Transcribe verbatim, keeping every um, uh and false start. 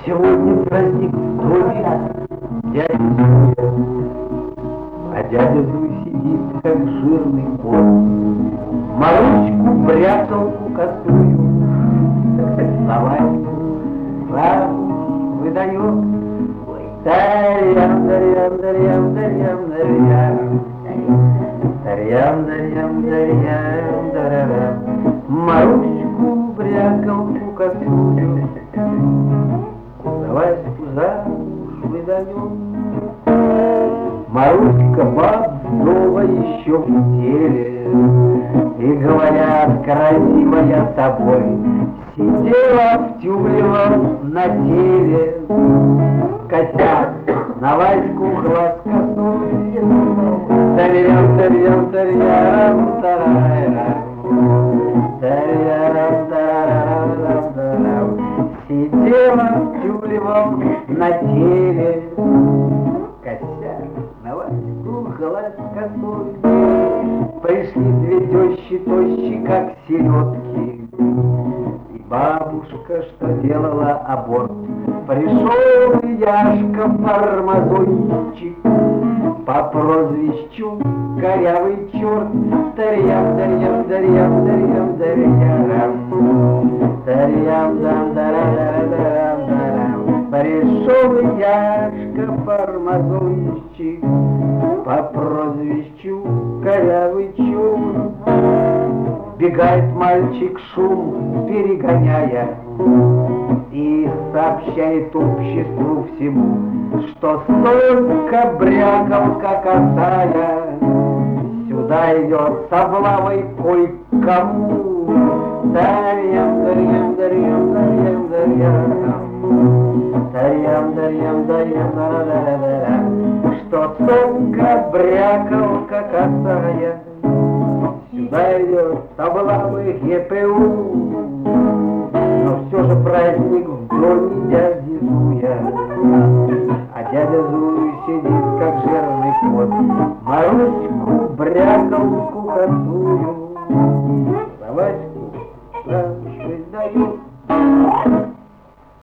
Сегодня праздник в доме дяди Зуя, а дядя Зуй сидит, как жирный кот. Маруську, брякалку косую, Лаваньку замуж выдает. Ой, дарьям, дарьям, дарьям, дарьям, дарьям, дарьям, дарьям, дарьям, дарьям. Маруську, брякалку косую, Ваську замуж выдает. Маруська баба еще в теле, и говорят, красивая тобой, сидела в тюлевом на теле. Косяк на Ваську глаз косой, тарьям, тарьям, тарьям, тарарам, тарьям, тарарам, тарарам. Сидела в тюлевом на теле, косяк на Ваську глаз косой. Пришли две тещи, тощи, как селедки, и бабушка, что делала аборт. Пришел Яшка Формазончик по прозвищу корявый черт. Тарьям, дарьям, дарьям, дарьям, дарьям, дарьям, дам, дарам, дарам, дарам. Пришел Яшка Формазончик по прозвищу корявый черт. Бегает мальчик, шум перегоняя, и сообщает обществу всему, что столько брякалка косая сюда идет с облавой кое-кому. Дарьям, дарьям, дарьям, дарьям, дарьям, дарьям, дарьям, дарьям, дарьям, что столько брякалка косая сюда идет с облавой ГПУ. Но все же праздник в доме дяди Зуя, а дядя Зуй сидит, как жирный кот. Маруську, брякалку косую, за Ваську замуж выдает.